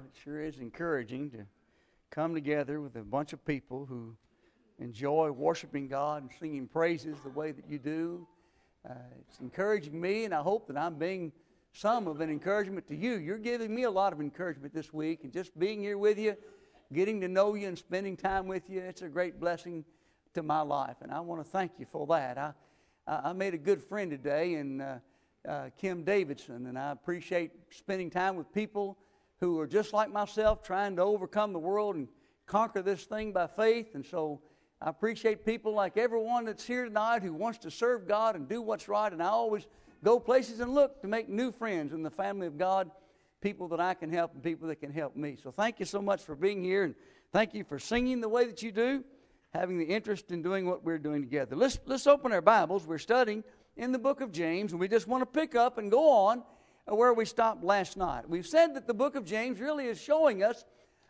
It sure is encouraging to come together with a bunch of people who enjoy worshiping God and singing praises the way that you do. It's encouraging me, and I hope that I'm being some of an encouragement to you. You're giving me a lot of encouragement this week, and just being here with you, getting to know you and spending time with you, it's a great blessing to my life, and I want to thank you for that. I made a good friend today in Kim Davidson, and I appreciate spending time with people who are just like myself, trying to overcome the world and conquer this thing by faith. And so I appreciate people like everyone that's here tonight who wants to serve God and do what's right. And I always go places and look to make new friends in the family of God, people that I can help and people that can help me. So thank you so much for being here, and thank you for singing the way that you do, having the interest in doing what we're doing together. Let's open our Bibles. We're studying in the book of James, and we just want to pick up and go on where we stopped last night. We've said that the book of James really is showing us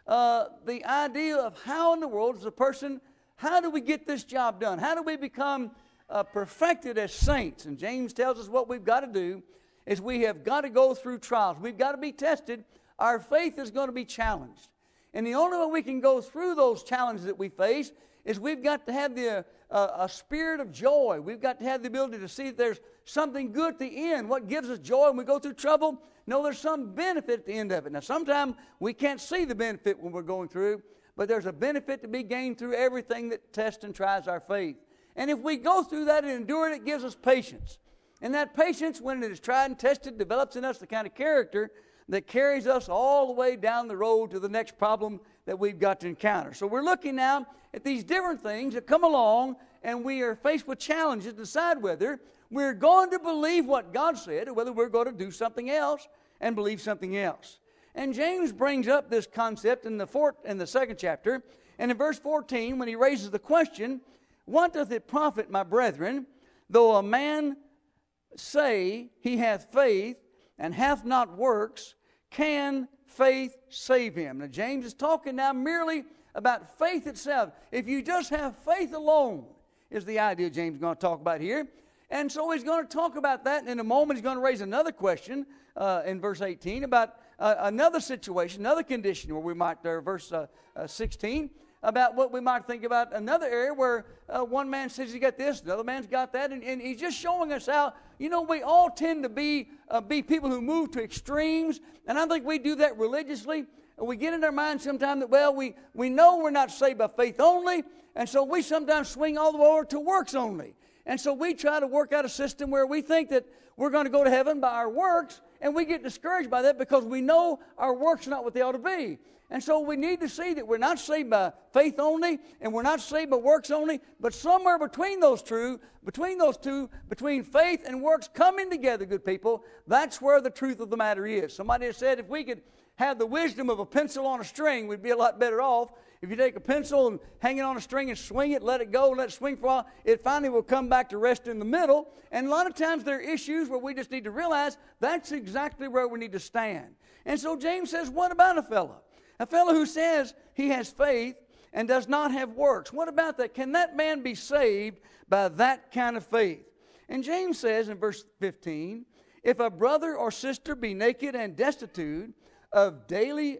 the idea of how in the world as a person, how do we get this job done? How do we become perfected as saints? And James tells us what we've got to do is we have got to go through trials. We've got to be tested. Our faith is going to be challenged. And the only way we can go through those challenges that we face is we've got to have a spirit of joy. We've got to have the ability to see that there's something good at the end. What gives us joy when we go through trouble? No, there's some benefit at the end of it. Now, sometimes we can't see the benefit when we're going through, but there's a benefit to be gained through everything that tests and tries our faith. And if we go through that and endure it, it gives us patience. And that patience, when it is tried and tested, develops in us the kind of character that carries us all the way down the road to the next problem that we've got to encounter. So we're looking now at these different things that come along, and we are faced with challenges to decide whether we're going to believe what God said or whether we're going to do something else and believe something else. And James brings up this concept in the second chapter, and in verse 14, when he raises the question, "What doth it profit, my brethren, though a man say he hath faith and hath not works? Can faith save him?" Now, James is talking now merely about faith itself. If you just have faith alone, is the idea James is going to talk about here. And so he's going to talk about that, and in a moment he's going to raise another question in verse 18 about another situation, another condition where we might, verse 16, about what we might think about another area where one man says he got this, another man's got that, and he's just showing us how, we all tend to be people who move to extremes, and I think we do that religiously. We get in our mind sometimes that, well, we know we're not saved by faith only, and so we sometimes swing all the way over to works only. And so we try to work out a system where we think that we're going to go to heaven by our works, and we get discouraged by that because we know our works are not what they ought to be. And so we need to see that we're not saved by faith only, and we're not saved by works only, but somewhere between those two, between faith and works coming together, good people, that's where the truth of the matter is. Somebody has said if we could have the wisdom of a pencil on a string, we'd be a lot better off. If you take a pencil and hang it on a string and swing it, let it go, let it swing for a while, it finally will come back to rest in the middle. And a lot of times there are issues where we just need to realize that's exactly where we need to stand. And so James says, what about a fellow? A fellow who says he has faith and does not have works. What about that? Can that man be saved by that kind of faith? And James says in verse 15, if a brother or sister be naked and destitute of daily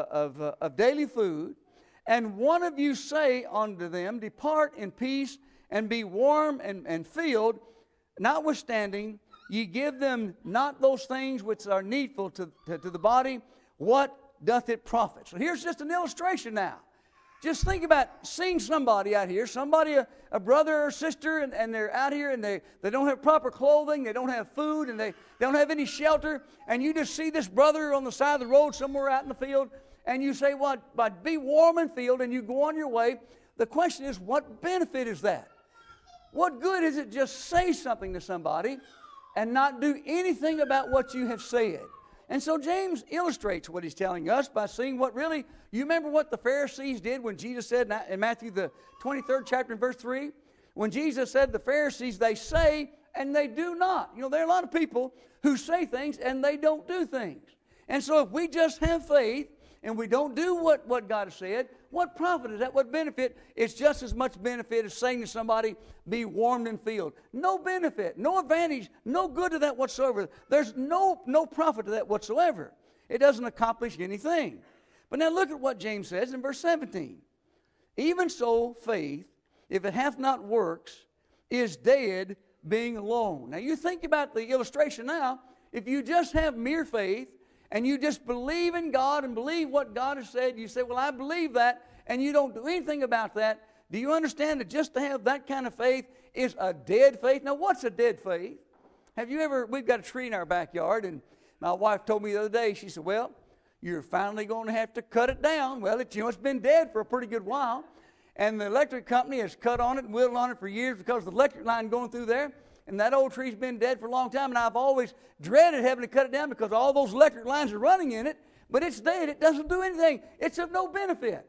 food, and one of you say unto them, depart in peace, and be warm and filled, notwithstanding ye give them not those things which are needful to the body, what doth it profit? So here's just an illustration now. Just think about seeing somebody out here, a brother or sister, and they're out here and they don't have proper clothing, they don't have food, and they don't have any shelter, and you just see this brother on the side of the road somewhere out in the field, and you say, but be warm and filled, and you go on your way. The question is, what benefit is that? What good is it just say something to somebody and not do anything about what you have said? And so James illustrates what he's telling us by seeing what really, you remember what the Pharisees did when Jesus said in Matthew the 23rd chapter in verse 3? When Jesus said the Pharisees, they say and they do not. There are a lot of people who say things and they don't do things. And so if we just have faith and we don't do what God has said, what profit is that? What benefit? It's just as much benefit as saying to somebody, be warmed and filled. No benefit, no advantage, no good to that whatsoever. There's no profit to that whatsoever. It doesn't accomplish anything. But now look at what James says in verse 17. Even so, faith, if it hath not works, is dead, being alone. Now you think about the illustration now. If you just have mere faith and you just believe in God and believe what God has said, you say, well, I believe that, and you don't do anything about that, do you understand that just to have that kind of faith is a dead faith? Now, what's a dead faith? We've got a tree in our backyard, and my wife told me the other day, she said, well, you're finally going to have to cut it down. Well, it's been dead for a pretty good while, and the electric company has cut on it and whittled on it for years because of the electric line going through there, and that old tree's been dead for a long time, and I've always dreaded having to cut it down because all those electric lines are running in it, but it's dead. It doesn't do anything. It's of no benefit.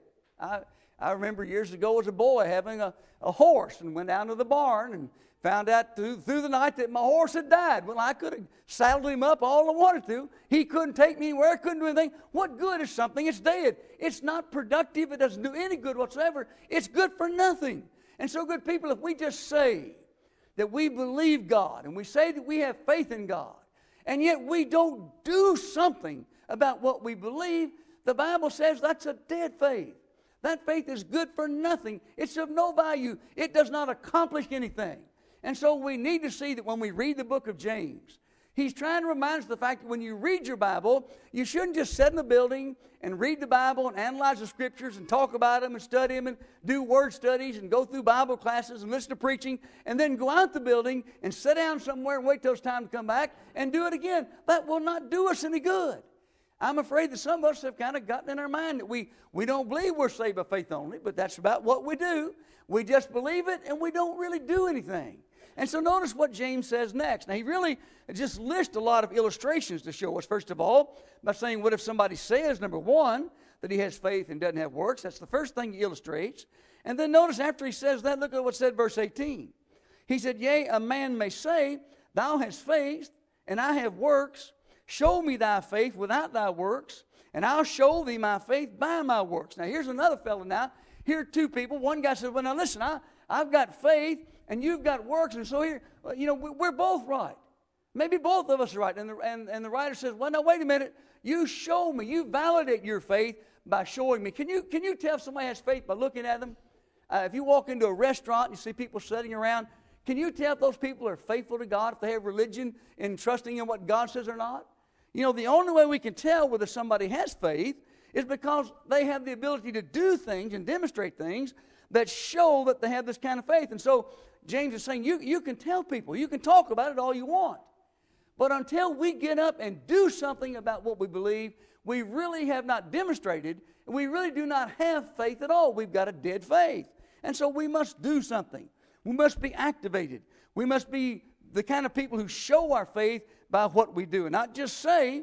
I remember years ago as a boy having a horse and went down to the barn and found out through the night that my horse had died. Well, I could have saddled him up all I wanted to. He couldn't take me anywhere. I couldn't do anything. What good is something? It's dead. It's not productive. It doesn't do any good whatsoever. It's good for nothing. And so, good people, if we just say that we believe God and we say that we have faith in God, and yet we don't do something about what we believe, the Bible says that's a dead faith. That faith is good for nothing. It's of no value. It does not accomplish anything. And so we need to see that when we read the book of James, he's trying to remind us of the fact that when you read your Bible, you shouldn't just sit in the building and read the Bible and analyze the Scriptures and talk about them and study them and do word studies and go through Bible classes and listen to preaching and then go out the building and sit down somewhere and wait till it's time to come back and do it again. That will not do us any good. I'm afraid that some of us have kind of gotten in our mind that we don't believe we're saved by faith only, but that's about what we do. We just believe it and we don't really do anything. And so notice what James says next. Now he really just lists a lot of illustrations to show us, first of all, by saying what if somebody says, number one, that he has faith and doesn't have works. That's the first thing he illustrates. And then notice after he says that, look at what's said in verse 18. He said, yea, a man may say, thou hast faith and I have works. Show me thy faith without thy works, and I'll show thee my faith by my works. Now, here's another fellow now. Here are two people. One guy said, well, now listen, I've got faith, and you've got works, and so here, we're both right. Maybe both of us are right. And the writer says, well, now, wait a minute. You show me. You validate your faith by showing me. Can you tell if somebody has faith by looking at them? If you walk into a restaurant and you see people sitting around, can you tell if those people are faithful to God, if they have religion and trusting in what God says or not? The only way we can tell whether somebody has faith is because they have the ability to do things and demonstrate things that show that they have this kind of faith. And so James is saying you can tell people, you can talk about it all you want. But until we get up and do something about what we believe, we really have not demonstrated, and we really do not have faith at all. We've got a dead faith. And so we must do something. We must be activated. We must be the kind of people who show our faith by what we do. And not just say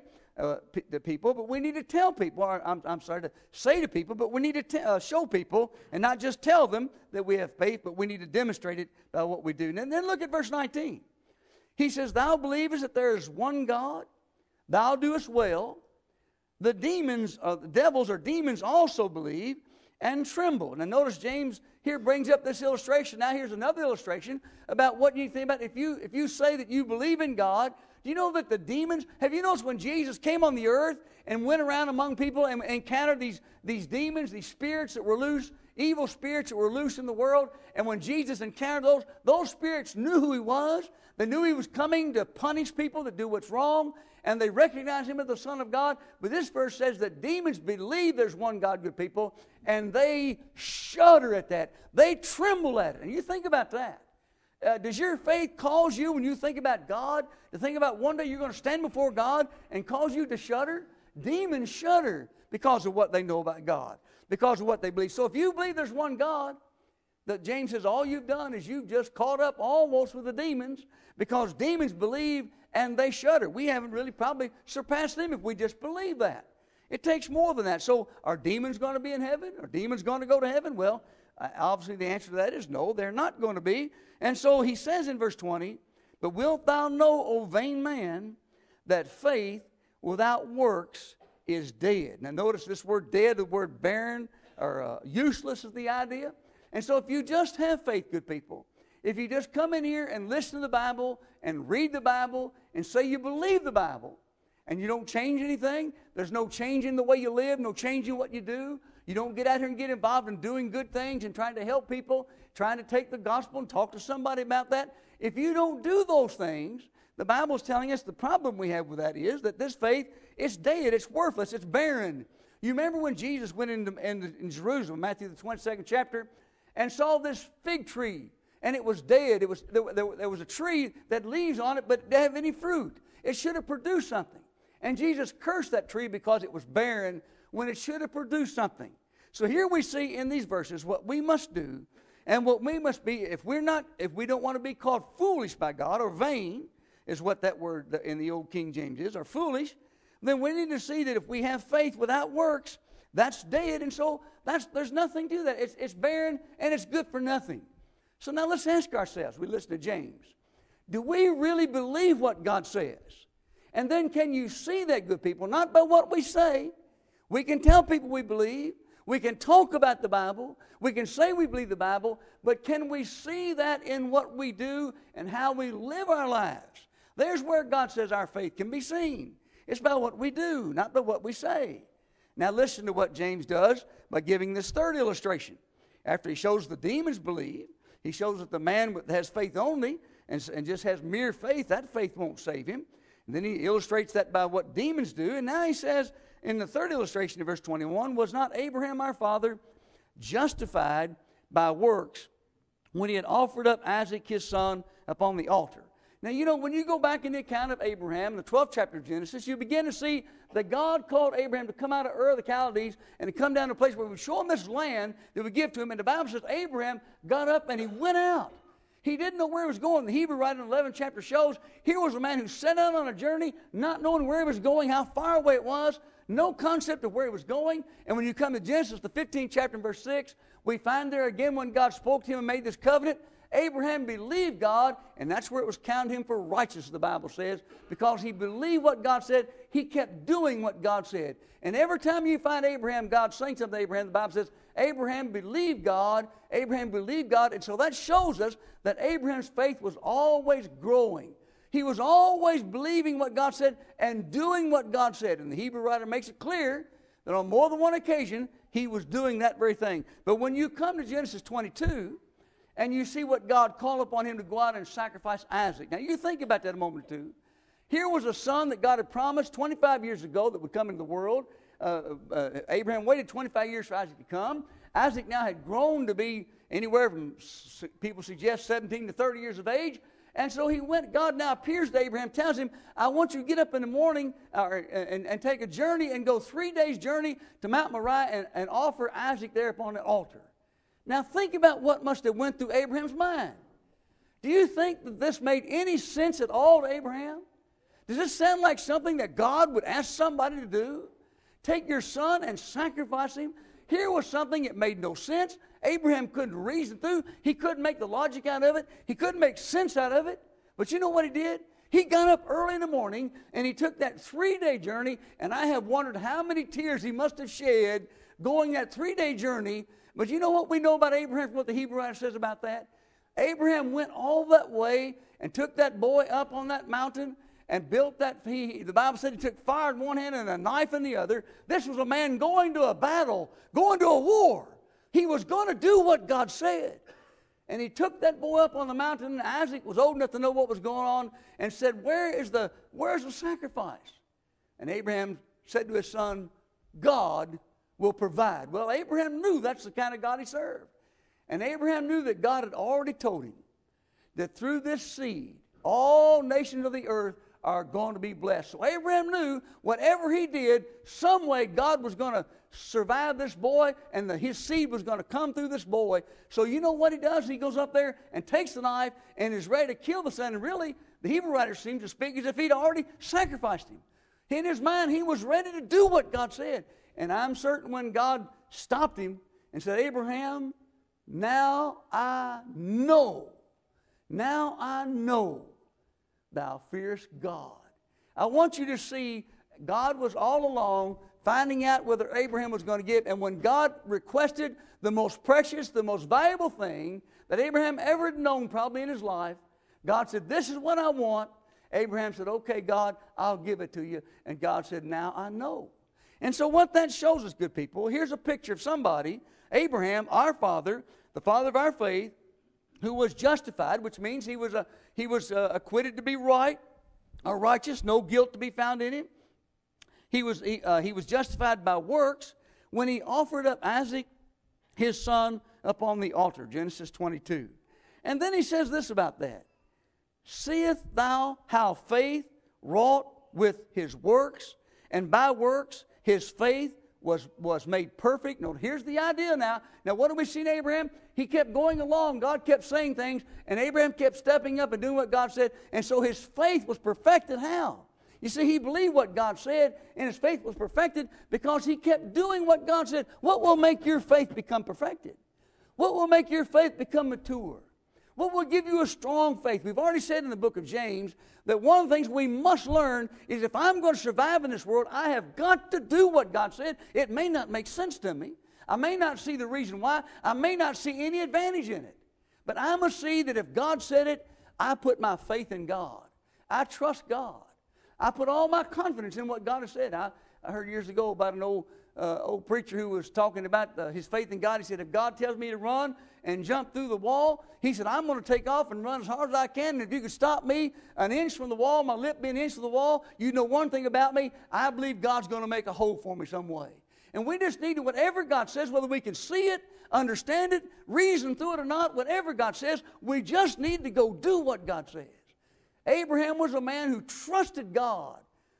to people, but we need to tell people, I'm sorry, to say to people, but we need to show people and not just tell them that we have faith, but we need to demonstrate it by what we do. And then look at verse 19. He says, thou believest that there is one God, thou doest well. The devils or demons also believe and tremble. Now notice James here brings up this illustration. Now here's another illustration about what you think about. If you say that you believe in God, do you know that the demons, have you noticed when Jesus came on the earth and went around among people and encountered these demons, these spirits that were loose, evil spirits that were loose in the world, and when Jesus encountered those spirits knew who he was. They knew he was coming to punish people that do what's wrong, and they recognized him as the Son of God. But this verse says that demons believe there's one God, good people, and they shudder at that. They tremble at it. And you think about that. Does your faith cause you, when you think about God, to think about one day you're going to stand before God and cause you to shudder? Demons shudder because of what they know about God, because of what they believe. So if you believe there's one God, that James says all you've done is you've just caught up almost with the demons, because demons believe and they shudder. We haven't really probably surpassed them if we just believe that. It takes more than that. So are demons going to be in heaven? Are demons going to go to heaven? Well, obviously the answer to that is no, they're not going to be. And so he says in verse 20, but wilt thou know, O vain man, that faith without works is dead. Now notice this word dead, the word barren or useless is the idea. And so if you just have faith, good people, if you just come in here and listen to the Bible and read the Bible and say you believe the Bible, and you don't change anything, there's no change in the way you live, no change in what you do, you don't get out here and get involved in doing good things and trying to help people, trying to take the gospel and talk to somebody about that, if you don't do those things, the Bible's telling us the problem we have with that is that this faith, it's dead, it's worthless, it's barren. You remember when Jesus went in Jerusalem, Matthew the 22nd chapter, and saw this fig tree, and it was dead. There was a tree that had leaves on it, but it didn't have any fruit. It should have produced something. And Jesus cursed that tree because it was barren when it should have produced something. So here we see in these verses what we must do and what we must be if we don't want to be called foolish by God, or vain is what that word in the old King James is, or foolish, then we need to see that if we have faith without works, that's dead. And so there's nothing to that. It's barren and it's good for nothing. So now let's ask ourselves, we listen to James, do we really believe what God says? And then can you see that, good people, not by what we say. We can tell people we believe. We can talk about the Bible. We can say we believe the Bible. But can we see that in what we do and how we live our lives? There's where God says our faith can be seen. It's by what we do, not by what we say. Now listen to what James does by giving this third illustration. After he shows the demons believe, he shows that the man that has faith only and just has mere faith, that faith won't save him. And then he illustrates that by what demons do. And now he says in the third illustration in verse 21, was not Abraham our father justified by works when he had offered up Isaac his son upon the altar? Now, you know, when you go back in the account of Abraham, the 12th chapter of Genesis, you begin to see that God called Abraham to come out of Ur of the Chaldees and to come down to a place where we show him this land that we give to him. And the Bible says Abraham got up and he went out. He didn't know where he was going. The Hebrew writer in the 11th chapter shows here was a man who set out on a journey, not knowing where he was going, how far away it was, no concept of where he was going. And when you come to Genesis, the 15th chapter and verse 6, we find there again when God spoke to him and made this covenant, Abraham believed God, and that's where it was counted him for righteous, the Bible says, because he believed what God said. He kept doing what God said. And every time you find Abraham, God saying something to Abraham, the Bible says, Abraham believed God, and so that shows us that Abraham's faith was always growing. He was always believing what God said and doing what God said. And the Hebrew writer makes it clear that on more than one occasion, he was doing that very thing. But when you come to Genesis 22, and you see what God called upon him to go out and sacrifice Isaac. Now, you think about that a moment or two. Here was a son that God had promised 25 years ago that would come into the world. Abraham waited 25 years for Isaac to come. Isaac now had grown to be anywhere from, people suggest, 17 to 30 years of age. And so he went. God now appears to Abraham, tells him, I want you to get up in the morning and take a journey and go 3 days' journey to Mount Moriah and offer Isaac there upon the altar. Now think about what must have went through Abraham's mind. Do you think that this made any sense at all to Abraham? Does this sound like something that God would ask somebody to do? Take your son and sacrifice him? Here was something that made no sense. Abraham couldn't reason through. He couldn't make the logic out of it. He couldn't make sense out of it. But you know what he did? He got up early in the morning and he took that 3-day journey, and I have wondered how many tears he must have shed going that 3-day journey. But you know what we know about Abraham from what the Hebrew writer says about that? Abraham went all that way and took that boy up on that mountain and built that. The Bible said he took fire in one hand and a knife in the other. This was a man going to a battle, going to a war. He was going to do what God said. And he took that boy up on the mountain, and Isaac was old enough to know what was going on, and said, where's the sacrifice? And Abraham said to his son, God will provide. Well, Abraham knew that's the kind of God he served. And Abraham knew that God had already told him that through this seed, all nations of the earth are going to be blessed. So Abraham knew whatever he did, some way God was going to survive this boy, and his seed was going to come through this boy. So you know what he does? He goes up there and takes the knife and is ready to kill the son. And really, the Hebrew writer seems to speak as if he'd already sacrificed him. In his mind, he was ready to do what God said. And I'm certain when God stopped him and said, Abraham, now I know thou fearest God. I want you to see God was all along finding out whether Abraham was going to give. And when God requested the most precious, the most valuable thing that Abraham ever had known probably in his life, God said, this is what I want. Abraham said, okay, God, I'll give it to you. And God said, now I know. And so what that shows us, good people, here's a picture of somebody, Abraham, our father, the father of our faith, who was justified, which means he was acquitted to be right or righteous, no guilt to be found in him. He was justified by works when he offered up Isaac, his son, upon the altar, Genesis 22. And then he says this about that. Seest thou how faith wrought with his works, and by works his faith was made perfect. Now, here's the idea now. Now, what do we see in Abraham? He kept going along. God kept saying things, and Abraham kept stepping up and doing what God said. And so his faith was perfected. How? You see, he believed what God said, and his faith was perfected because he kept doing what God said. What will make your faith become perfected? What will make your faith become mature? What will give you a strong faith? We've already said in the book of James that one of the things we must learn is if I'm going to survive in this world, I have got to do what God said. It may not make sense to me. I may not see the reason why. I may not see any advantage in it. But I must see that if God said it, I put my faith in God. I trust God. I put all my confidence in what God has said. I heard years ago about an old preacher who was talking about his faith in God. He said, if God tells me to run and jump through the wall, he said, I'm going to take off and run as hard as I can. And if you could stop me an inch from the wall, my lip be an inch from the wall, you know one thing about me, I believe God's going to make a hole for me some way. And we just need to, whatever God says, whether we can see it, understand it, reason through it or not, whatever God says, we just need to go do what God says. Abraham was a man who trusted God.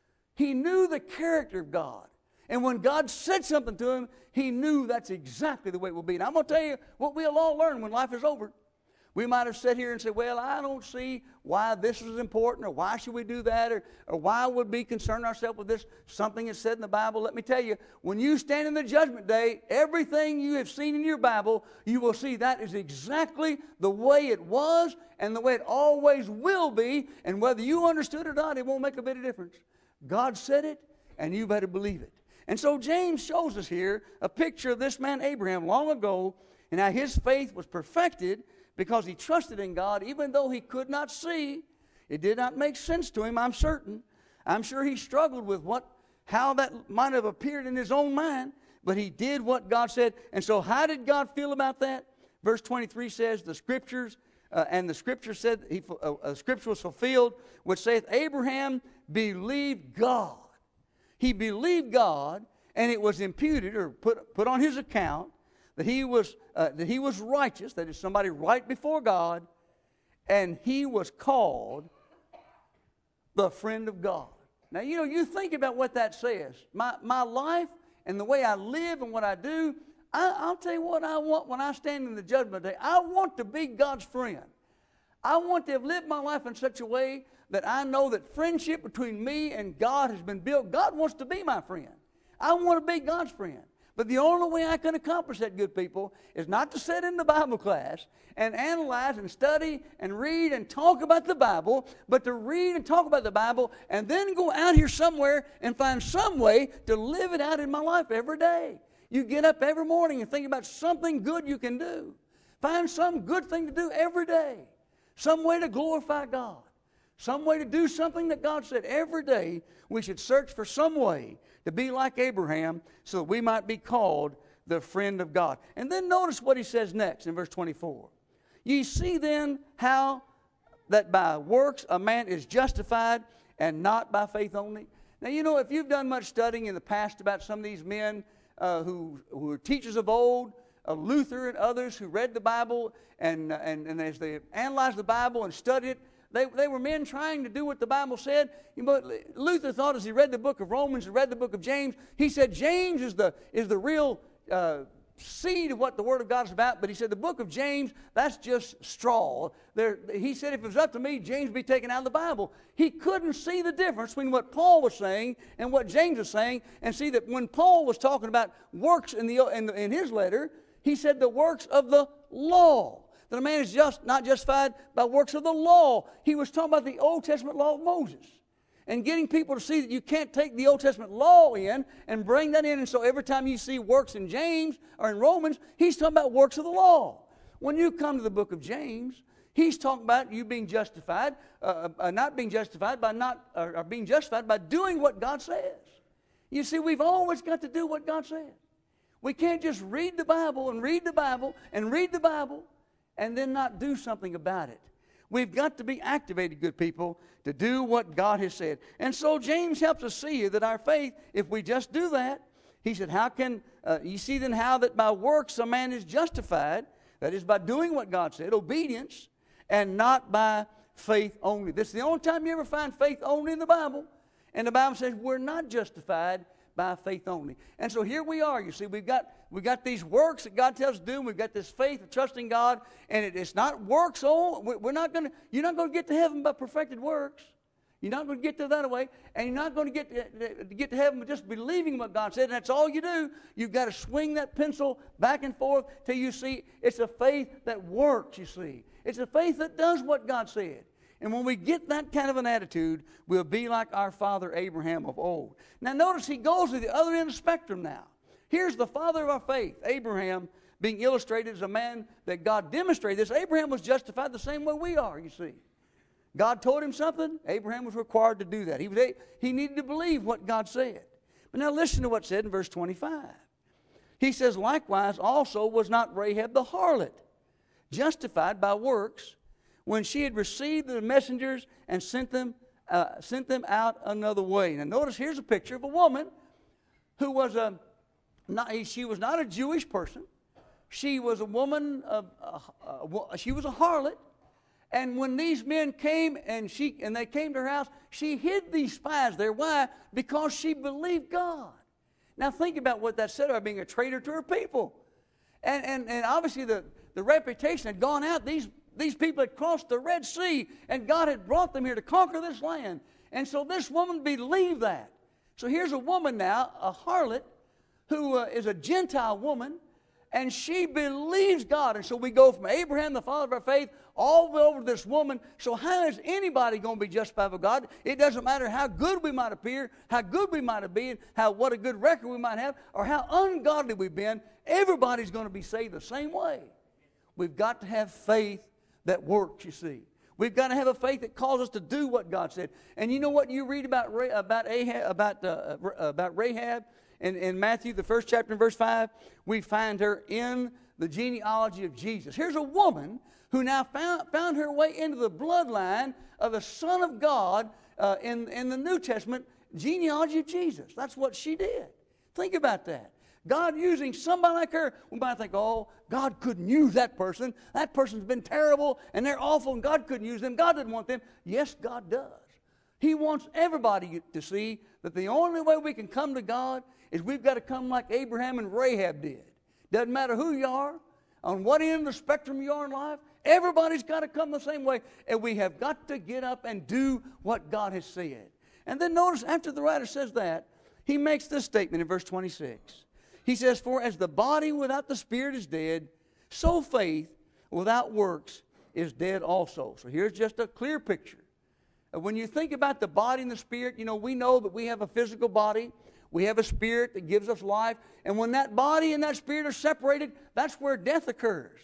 He knew the character of God. And when God said something to him, he knew that's exactly the way it will be. And I'm going to tell you what we'll all learn when life is over. We might have sat here and said, well, I don't see why this is important, or why should we do that, or why would we concern ourselves with this, something that's said in the Bible. Let me tell you, when you stand in the judgment day, everything you have seen in your Bible, you will see that is exactly the way it was and the way it always will be. And whether you understood it or not, it won't make a bit of difference. God said it, and you better believe it. And so James shows us here a picture of this man Abraham long ago, and how his faith was perfected because he trusted in God even though he could not see. It did not make sense to him, I'm certain. I'm sure he struggled with how that might have appeared in his own mind, but he did what God said. And so how did God feel about that? Verse 23 says, the Scriptures, and the Scripture said, Scripture was fulfilled, which saith, Abraham believed God. He believed God, and it was imputed or put on his account that he was righteous, that is somebody right before God, and he was called the friend of God. Now, you think about what that says. My life and the way I live and what I do, I'll tell you what I want when I stand in the judgment day. I want to be God's friend. I want to have lived my life in such a way that I know that friendship between me and God has been built. God wants to be my friend. I want to be God's friend. But the only way I can accomplish that, good people, is not to sit in the Bible class and analyze and study and read and talk about the Bible, but to read and talk about the Bible and then go out here somewhere and find some way to live it out in my life every day. You get up every morning and think about something good you can do. Find some good thing to do every day. Some way to glorify God. Some way to do something that God said. Every day we should search for some way to be like Abraham so that we might be called the friend of God. And then notice what he says next in verse 24. Ye see then how that by works a man is justified and not by faith only. Now, if you've done much studying in the past about some of these men who were teachers of old, Luther and others who read the Bible, and as they analyzed the Bible and studied it, they were men trying to do what the Bible said. But Luther thought, as he read the book of Romans and read the book of James, he said James is the real seed of what the Word of God is about. But he said the book of James, that's just straw. He said if it was up to me, James would be taken out of the Bible. He couldn't see the difference between what Paul was saying and what James was saying, and see that when Paul was talking about works in his letter, he said the works of the law. That a man is not justified by works of the law. He was talking about the Old Testament law of Moses. And getting people to see that you can't take the Old Testament law in and bring that in. And so every time you see works in James or in Romans, he's talking about works of the law. When you come to the book of James, He's talking about you being justified, not being justified by not, or being justified by doing what God says. You see, we've always got to do what God says. We can't just read the Bible and read the Bible and read the Bible and then not do something about it. We've got to be activated, good people, to do what God has said. And so James helps us see that our faith, if we just do that, he said, how can, you see then how that by works a man is justified, that is by doing what God said, obedience, and not by faith only. This is the only time you ever find faith only in the Bible. And the Bible says we're not justified by faith only. And so here we are. You see, we've got these works that God tells us to do. And we've got this faith of trusting God. And it's not works only. You're not going to get to heaven by perfected works. You're not going to get to that way. And you're not going to get to heaven by just believing what God said. And that's all you do. You've got to swing that pencil back and forth till you see it's a faith that works, you see. It's a faith that does what God said. And when we get that kind of an attitude, we'll be like our father Abraham of old. Now notice he goes to the other end of the spectrum now. Here's the father of our faith, Abraham, being illustrated as a man that God demonstrated this. Abraham was justified the same way we are, you see. God told him something, Abraham was required to do that. He needed to believe what God said. But now listen to what's said in verse 25. He says, likewise also was not Rahab the harlot justified by works when she had received the messengers and sent them out another way. Now notice here's a picture of a woman who was she was not a Jewish person. She was a woman she was a harlot. And when these men came and they came to her house, she hid these spies there. Why? Because she believed God. Now think about what that said about being a traitor to her people. And obviously the reputation had gone out. These people had crossed the Red Sea, and God had brought them here to conquer this land. And so this woman believed that. So here's a woman now, a harlot, who is a Gentile woman, and she believes God. And so we go from Abraham, the father of our faith, all the way over to this woman. So how is anybody going to be justified by God? It doesn't matter how good we might appear, how good we might have been, what a good record we might have, or how ungodly we've been. Everybody's going to be saved the same way. We've got to have faith that works, you see. We've got to have a faith that calls us to do what God said. And you know what you read about Rahab in Matthew, the first chapter, in verse 5? We find her in the genealogy of Jesus. Here's a woman who now found her way into the bloodline of the Son of God in the New Testament genealogy of Jesus. That's what she did. Think about that. God using somebody like her. We might think, oh, God couldn't use that person. That person's been terrible and they're awful and God couldn't use them. God didn't want them. Yes, God does. He wants everybody to see that the only way we can come to God is we've got to come like Abraham and Rahab did. Doesn't matter who you are, on what end of the spectrum you are in life, everybody's got to come the same way. And we have got to get up and do what God has said. And then notice after the writer says that, he makes this statement in verse 26. He says, for as the body without the spirit is dead, so faith without works is dead also. So here's just a clear picture. When you think about the body and the spirit, you know, we know that we have a physical body. We have a spirit that gives us life. And when that body and that spirit are separated, that's where death occurs.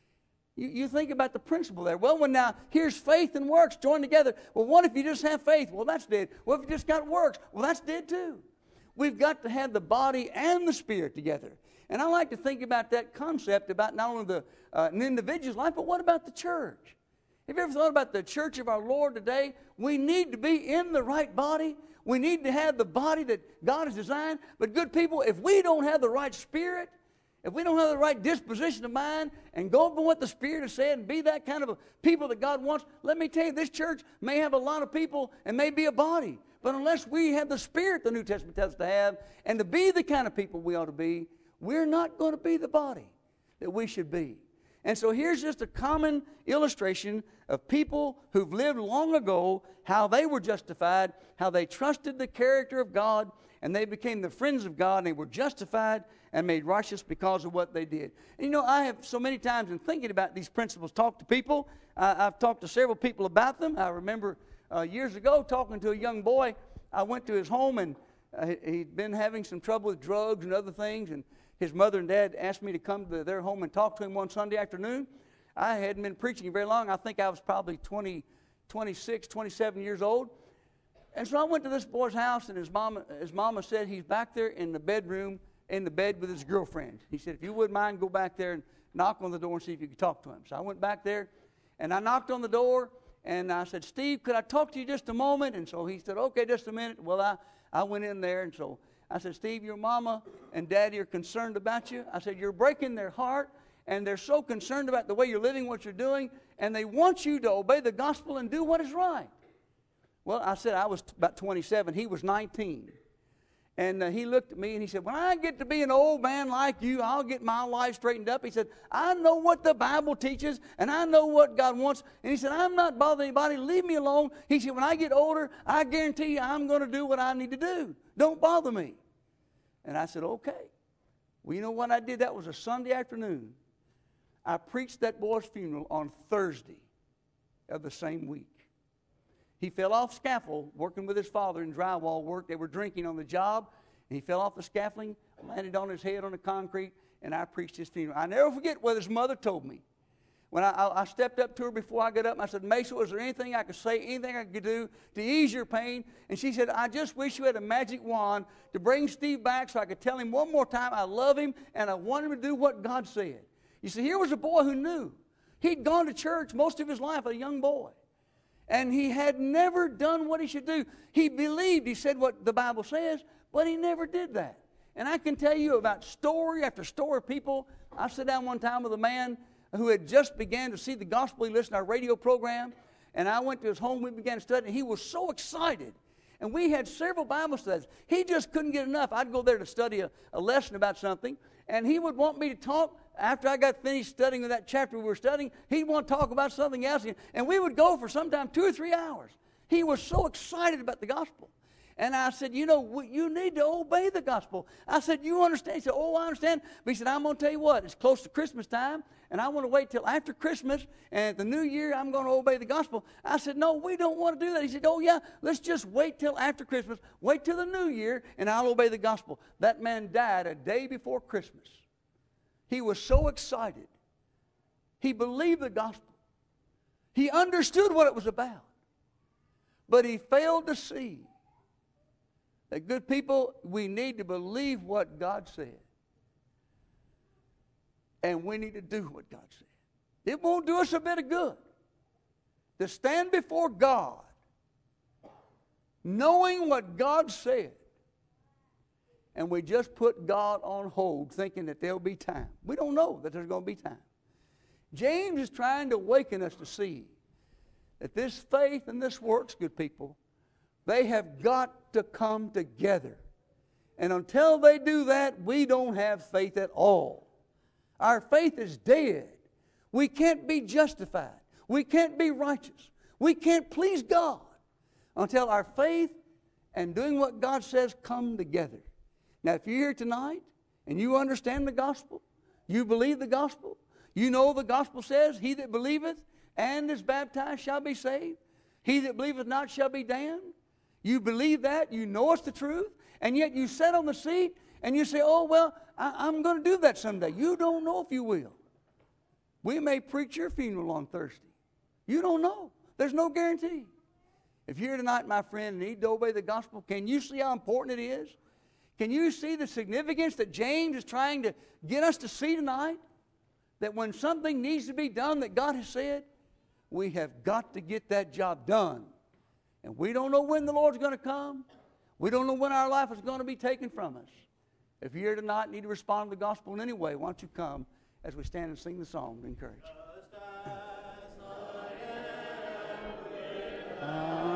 You think about the principle there. Well, now here's faith and works joined together. Well, what if you just have faith? Well, that's dead. What if you just got works? Well, that's dead too. We've got to have the body and the spirit together. And I like to think about that concept about not only an individual's life, but what about the church? Have you ever thought about the church of our Lord today? We need to be in the right body. We need to have the body that God has designed. But good people, if we don't have the right spirit, if we don't have the right disposition of mind and go by what the Spirit has said and be that kind of a people that God wants, let me tell you, this church may have a lot of people and may be a body. But unless we have the Spirit the New Testament tells us to have and to be the kind of people we ought to be, we're not going to be the body that we should be. And so here's just a common illustration of people who've lived long ago, how they were justified, how they trusted the character of God, and they became the friends of God, and they were justified and made righteous because of what they did. And you know, I have so many times in thinking about these principles talked to people. I've talked to several people about them. I remember years ago talking to a young boy. I went to his home, and he'd been having some trouble with drugs and other things, and his mother and dad asked me to come to their home and talk to him one Sunday afternoon. I hadn't been preaching very long. I think I was probably 26, 27 years old. And so I went to this boy's house, and his mama said he's back there in the bedroom, in the bed with his girlfriend. He said, if you wouldn't mind, go back there and knock on the door and see if you could talk to him. So I went back there, and I knocked on the door, and I said, Steve, could I talk to you just a moment? And so he said, okay, just a minute. Well, I went in there, and so I said, Steve, your mama and daddy are concerned about you. I said, you're breaking their heart, and they're so concerned about the way you're living, what you're doing, and they want you to obey the gospel and do what is right. Well, I said I was about 27. He was 19. And he looked at me and he said, when I get to be an old man like you, I'll get my life straightened up. He said, I know what the Bible teaches and I know what God wants. And he said, I'm not bothering anybody. Leave me alone. He said, when I get older, I guarantee you I'm going to do what I need to do. Don't bother me. And I said, okay. Well, you know what I did? That was a Sunday afternoon. I preached that boy's funeral on Thursday of the same week. He fell off scaffold working with his father in drywall work. They were drinking on the job, and he fell off the scaffolding, landed on his head on the concrete, and I preached his funeral. I never forget what his mother told me. When I stepped up to her before I got up, and I said, Maisel, is there anything I could say, anything I could do to ease your pain? And she said, I just wish you had a magic wand to bring Steve back so I could tell him one more time I love him and I want him to do what God said. You see, here was a boy who knew. He'd gone to church most of his life, a young boy. And he had never done what he should do. He believed, he said what the Bible says, but he never did that. And I can tell you about story after story of people. I sat down one time with a man who had just began to see the gospel. He listened to our radio program. And I went to his home. We began studying. He was so excited. And we had several Bible studies. He just couldn't get enough. I'd go there to study a lesson about something. And he would want me to talk. After I got finished studying that chapter we were studying, he'd want to talk about something else. And we would go for sometimes 2 or 3 hours. He was so excited about the gospel. And I said, you know, you need to obey the gospel. I said, you understand? He said, oh, I understand. But he said, I'm going to tell you what, it's close to Christmas time, and I want to wait till after Christmas, and at the new year, I'm going to obey the gospel. I said, no, we don't want to do that. He said, oh, yeah, let's just wait till after Christmas, wait till the new year, and I'll obey the gospel. That man died a day before Christmas. He was so excited. He believed the gospel. He understood what it was about. But he failed to see that, good people, we need to believe what God said. And we need to do what God said. It won't do us a bit of good to stand before God knowing what God said, and we just put God on hold thinking that there'll be time. We don't know that there's going to be time. James is trying to awaken us to see that this faith and this works, good people, they have got to come together. And until they do that, we don't have faith at all. Our faith is dead. We can't be justified. We can't be righteous. We can't please God until our faith and doing what God says come together. Now, if you're here tonight and you understand the gospel, you believe the gospel, you know the gospel says, he that believeth and is baptized shall be saved. He that believeth not shall be damned. You believe that, you know it's the truth, and yet you sit on the seat and you say, oh, well, I'm going to do that someday. You don't know if you will. We may preach your funeral on Thursday. You don't know. There's no guarantee. If you're here tonight, my friend, and need to obey the gospel, can you see how important it is? Can you see the significance that James is trying to get us to see tonight? That when something needs to be done that God has said, we have got to get that job done. And we don't know when the Lord's going to come. We don't know when our life is going to be taken from us. If you're here tonight and need to respond to the gospel in any way, why don't you come as we stand and sing the song to encourage you.